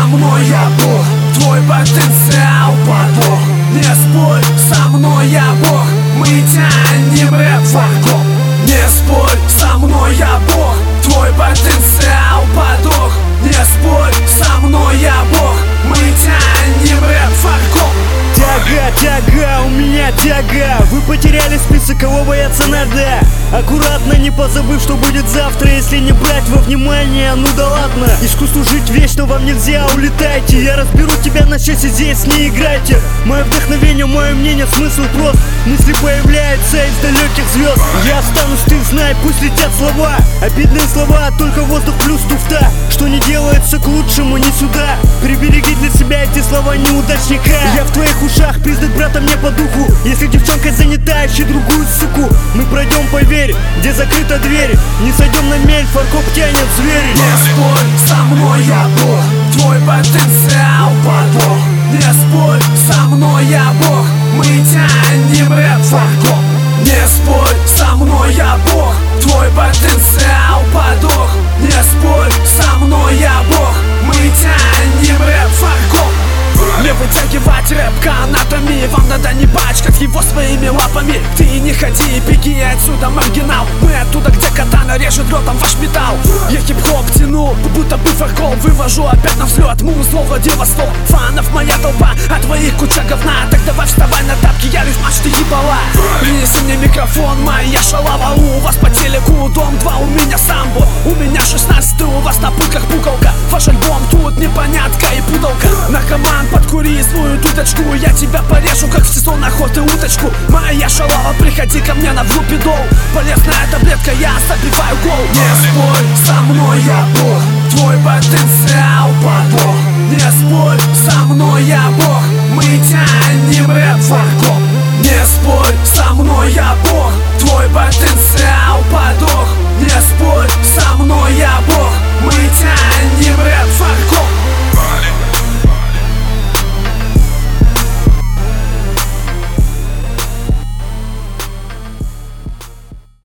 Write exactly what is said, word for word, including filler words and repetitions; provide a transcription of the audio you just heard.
со мной, я Бог. Твой потенциал подвох. Не спорь со мной, я Бог. Мы тянем рэп в вагон. Не спорь со мной, я Бог. Твой потенциал подох. Не спорь со мной, я Бог. Мы тянем рэп в вагон. Тяга, тяга, у меня тяга. Вы потеряли список, кого бояться надо. Аккуратно, не позабыв, что будет завтра. Если не брать во внимание, ну да ладно. Искусству жить вечно вам нельзя, улетайте. Я разберу тебя на части, здесь не играйте. Мое вдохновение, мое мнение, смысл прост. Мысли появляются из далеких звезд. Я останусь, ты знай, пусть летят слова. Обидные слова, только воздух плюс туфта. Что не делается к лучшему, не сюда. Прибереги для себя эти слова неудачника. Я в твоих ушах, признак брата мне по духу. Если девчонка занята, ищи другую суку. Мы пройдем, поверь, где закрыта дверь. Не сойдем на мель, фаркоп тянет зверь. Не спорь со мной, я Бог. Твой потенциал подвох. Не спорь со мной, я Бог. Мы тянем рэп в вагон. Не спорь со мной, я Бог. Твой потенциал подох. Не спорь со мной, я Бог. Мы тянем рэп в вагон. Не вытягивать рэп канатами. Вам надо не пачкать его своими лапами. Ты не ходи, беги отсюда, маргинал. Мы оттуда, где катана режет ротом ваш металл. Я хип-хоп тяну, будто бы фаркол. Вывожу опять на взлет, музло, владивосток. Фанов моя толпа, а твоих куча говна. Так давай вставай на тапки, я лишь мать, ты ебала. Принеси мне микрофон, моя шалава. У вас по телеку дом два, у меня самбо. У меня шестнадцатый, у вас на пульках пукалка. Ваш альбом тут непонятка и пудалка. Наркоман, подкури свою дудочку. Я тебя порежу, как в сезон охоты уточку. Моя шалава, приходи ко мне на врупидол. Полезная таблетка, я забиваю гол. Не спорь со мной, я Бог. Твой потенциал подвох. Не спорь